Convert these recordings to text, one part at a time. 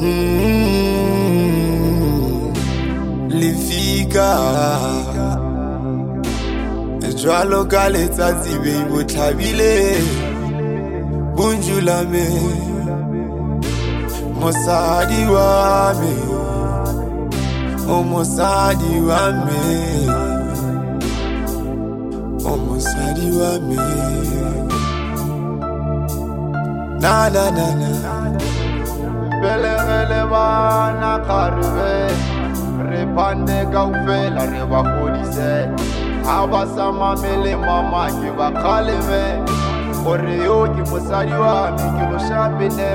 Lefika jwalo ka letsatsi be bo tlhabile bunjula me mosadi wa me o mosadi wa me o mosadi wa me na na na na belegele bana kharbe re pande kaufela re ba godise aba sama mele mama ke ba khaleme gore yo ke mosadi wa me ke lo shapene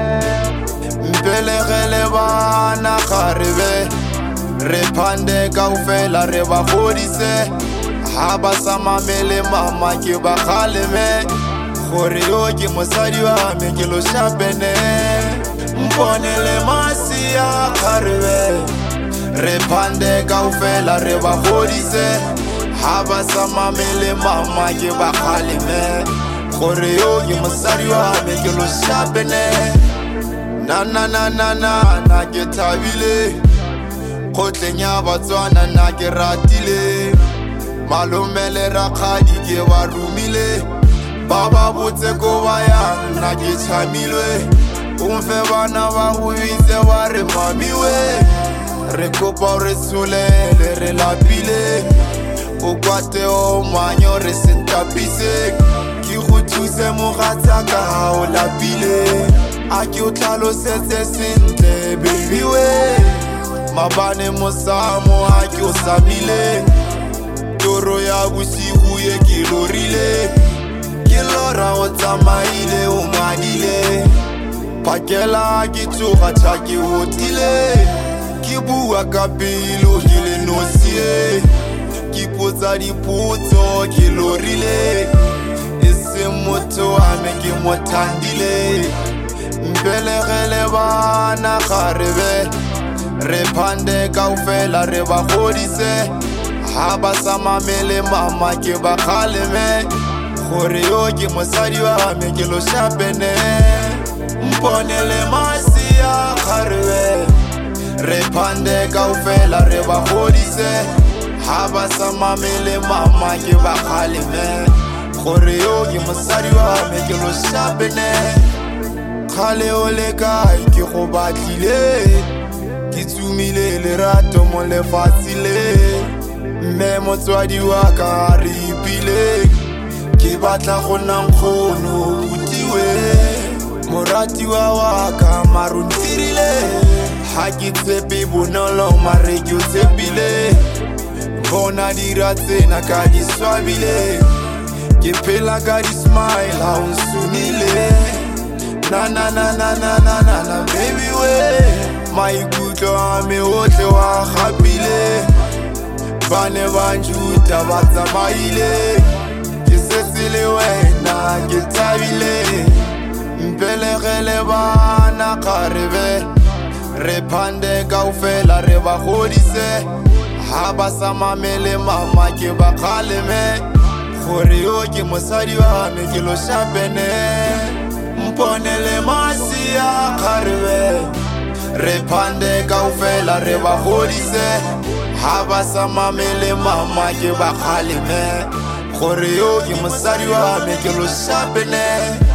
belegele bana kharbe re pande kaufela re ba godise aba sama mele mama ke ba khaleme gore yo ke mosadi wa me ke lo shapene mponele masia kharbe re pande kaufela re ba godise haba sama mele mama ke ba khaleme gore yo ke mosadi wa me ke lo shapene na na na na na na ke thabile khotleng ya Batswana na ke ratile malomele rakgadi ke ba rumile baba botse ko ba yang na ke tshamilwe umfe bana ba go itse ba re mamiwe re kopa re solele re lapile o kwate o manyo re sentapise ki go thuse mogatsa ka o lapile a ke o tlhalosetse sentle baby we mabane mosamo a ke o samile toro ya bosigo ye ke lorile ke lora o tsamaile o madile pakela ke tsoga tsa ke otile ke bua ka pelo ke le nosie ke potsa dipotso ke lorile e se motho a me ke mothandile mpelegele bana kharbe re pande kaufela re ba godise haba sama mele mama ke ba khaleme gore yo ke mosadi wa me ke lo shapene mponele masia kharbe re pande kaufela re ba godise haba sama mele mama ke ba khaleme gore yo ke mosadi wa me ke lo shapene khale o le kae ke go batlile ke tsumile lerato mo lefatshile mme motswadi wa ka re ipile ke batla go nna nkgono butiwe moratiwa wa ka maruntirile ha ke tsepe bonolo mare ke o tshepile bona dira tsena ka di swabile ke phela ka di smile ha o sunile na na na na na na na na baby we maikutlo a me otle wa gapile bane ba njuta ba tsamaile ke setsile wena ke thabile mpelegele bana kharbe re pande kaufela re ba godise haba sama mele mama ke ba khaleme gore yo ke mosadi wa me ke lo shapene mponele masia kharbe re pande kaufela re ba godise haba sama mele mama ke ba khaleme gore yo ke mosadi wa me ke lo shapene